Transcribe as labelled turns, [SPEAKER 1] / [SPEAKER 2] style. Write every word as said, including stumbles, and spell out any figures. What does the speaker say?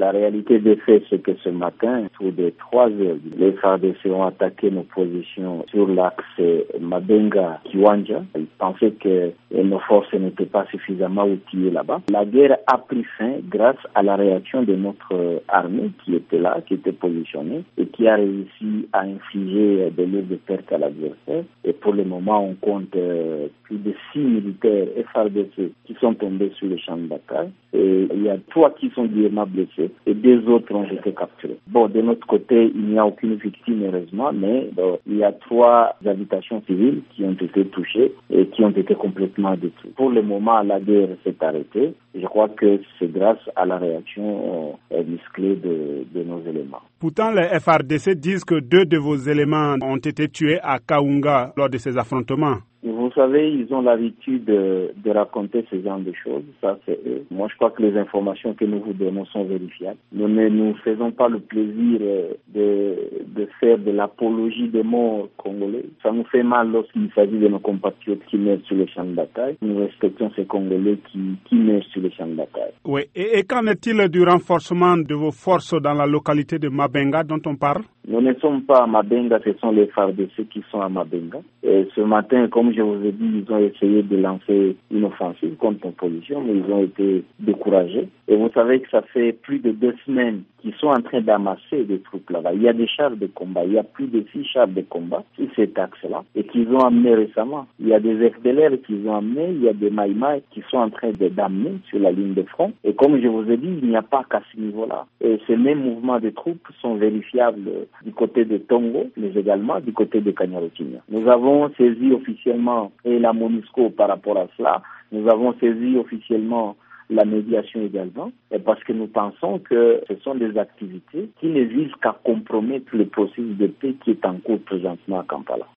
[SPEAKER 1] La réalité des faits, c'est que ce matin, autour des trois heures, les F A R D C ont attaqué nos positions sur l'axe Mabenga-Kiwanja. Ils pensaient que nos forces n'étaient pas suffisamment outillées là-bas. La guerre a pris fin grâce à la réaction de notre armée qui était là, qui était positionnée et qui a réussi à infliger des lourdes de pertes à l'adversaire. Et pour le moment, on compte euh, plus de six militaires F A R D C qui sont tombés sur le champ de bataille. Et il y a trois qui sont grièvement blessés et deux autres ont été capturés. Bon, de notre côté, il n'y a aucune victime, heureusement, mais bon, il y a trois habitations civiles qui ont été touchées et qui ont été complètement détruites. Pour le moment, la guerre s'est arrêtée. Je crois que c'est grâce à la réaction euh, musclée de, de nos éléments.
[SPEAKER 2] Pourtant, les F A R D C disent que deux de vos éléments ont été tués à Kaunga lors de ces affrontements.
[SPEAKER 1] Vous savez, ils ont l'habitude de, de raconter ce genre de choses. Ça, c'est eux. Moi, je crois que les informations que nous vous donnons sont vérifiables. Nous ne nous faisons pas le plaisir de, de faire de l'apologie des morts congolais. Ça nous fait mal lorsqu'il s'agit de nos compatriotes qui meurent sur les champs de bataille. Nous respectons ces Congolais qui, qui meurent sur les champs de bataille.
[SPEAKER 2] Oui. Et, et qu'en est-il du renforcement de vos forces dans la localité de Mabenga dont on parle?
[SPEAKER 1] Nous ne sommes pas à Mabenga, ce sont les F A R D C qui sont à Mabenga. Et ce matin, comme je vous ai dit, ils ont essayé de lancer une offensive contre nos positions, mais ils ont été découragés. Et vous savez que ça fait plus de deux semaines qu'ils sont en train d'amasser des troupes là-bas. Il y a des chars de combat, il y a plus de six chars de combat sur cet axe-là et qu'ils ont amenés récemment. Il y a des F D L R qu'ils ont amenés, il y a des Maïmaï qui sont en train d'amener sur la ligne de front. Et comme je vous ai dit, il n'y a pas qu'à ce niveau-là. Et ces mêmes mouvements de troupes sont vérifiables du côté de Tongo, mais également du côté de Kanyaruchinya. Nous avons saisi officiellement et la MONUSCO par rapport à cela. Nous avons saisi officiellement la médiation également, parce que nous pensons que ce sont des activités qui ne visent qu'à compromettre le processus de paix qui est en cours présentement à Kampala.